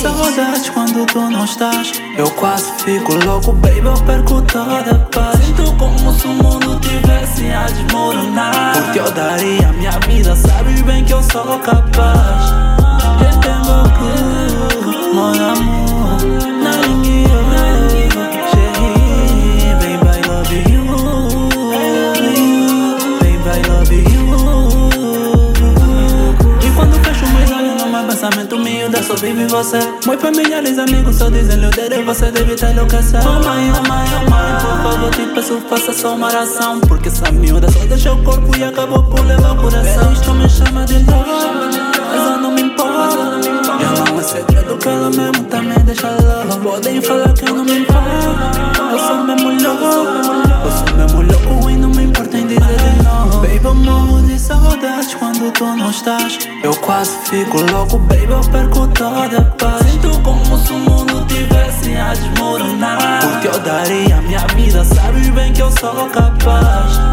saudades quando tu não estás. Eu quase fico louco, baby, eu perco toda a paz. Sinto como se o mundo tivesse a desmoronar. Porque eu daria a minha vida, sabes bem que eu sou capaz. Eu tenho que, mon amour, naringue eu, chérie, baby, I love you, baby, I love you. E quando fecho meus olhos no meu pensamento miúdo, só vive você. Meus familiares, amigos, só dizem Leudeiro, você deve ter enlouquecer. Oh mãe, por favor, te peço, faça só uma oração. Porque essa miúda só deixou o corpo e acabou por levar o coração. Isto me chama de love, mas eu não me importo. Eu não é segredo que ela mesmo também deixa louco. Podem falar que eu não me importo. Eu sou mesmo louco, eu sou mesmo louco e não me importa em dizer de novo. Baby, eu morro de saudades quando tu não estás. Eu quase fico louco, baby, eu perco toda a paz. Sinto como se o mundo tivesse a desmoronar. Porque eu daria a minha vida, sabes bem que eu sou capaz.